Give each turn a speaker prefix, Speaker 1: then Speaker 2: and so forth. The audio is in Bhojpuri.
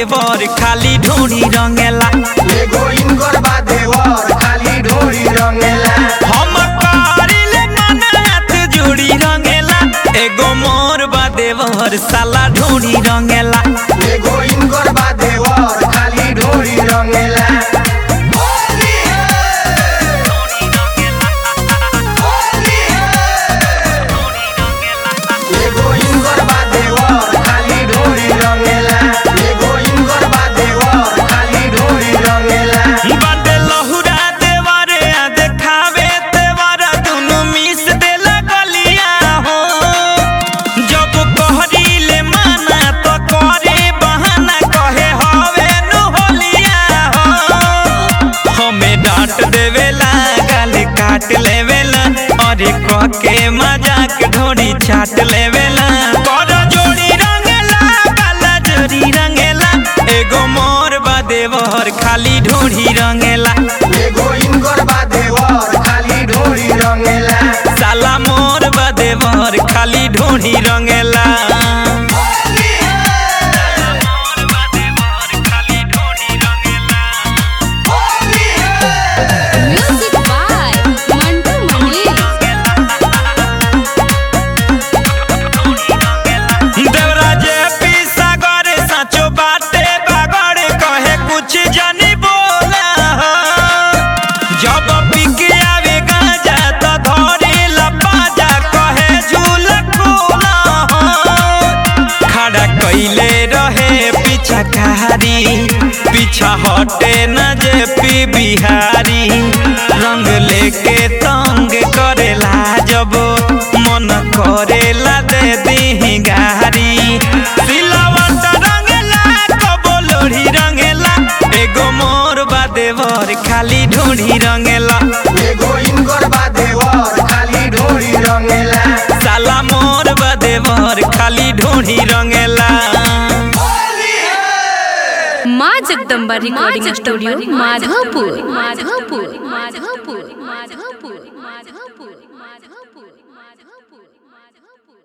Speaker 1: देवर खाली ढोरी रंगेला।
Speaker 2: एगो इनकर बा देवर खाली ढोरी रंगेला।
Speaker 1: हम करिले मन हाथ जोड़ी रंगेला। एगो मोर बा देवर साला ढोरी रंगेला।
Speaker 2: एगो इनकर बा देवर खाली ढोरी रंगेला। एगो इनकर बा देवर खाली ढोरी रंगेला। एगो इनकर बा देवर खाली ढोरी रंगेला।
Speaker 1: बाटे लहुरा देवर आ देखावे तेवर दुनु मिस देला गलिया हो। जब कहरीले माना तो करे बहाना कहे हवे नु होलिया हो। हमें डांट देवेला गाल काट लेवेला अरे कह के मजाक ढोरी छाट लेवेला। कर जोड़ी रंगेला काला जोड़ी रंगेला। एगो मोर बा देवर खाली ढोरी रंगेला।
Speaker 2: एगो इनकर बा देवर खाली ढोरी रंगेला।
Speaker 1: साला मोर बा देवर खाली ढोरी रंगेला।
Speaker 3: Music by Mantu Mani.
Speaker 1: Devraje सागर साचो बाटे बागड़ कहे कुछ जानी बोला हो। जब पिके आवे गांजा तो धरे लपाजा कहे झूल कोला हो। खड़ा कइले रहे पीछा कारी पीछा हटे न जे पी बिहारी। रंग लेके तंग करेला जब मन करेला दे दी गारी। सिलावट रंगेला कबो लोढ़ी रंगेला। एगो मोर बा देवर खाली ढोरी रंगेला।
Speaker 2: एगो इनकर बा देवर खाली ढोरी रंगेला।
Speaker 1: साला मोर बा देवर खाली ढोरी रंगेला।
Speaker 3: माँ जगदम्बा रिकॉर्डिंग स्टूडियो माधवपुर माधवपुर माधवपुर माधवपुर माधवपुर माधवपुर माधवपुर।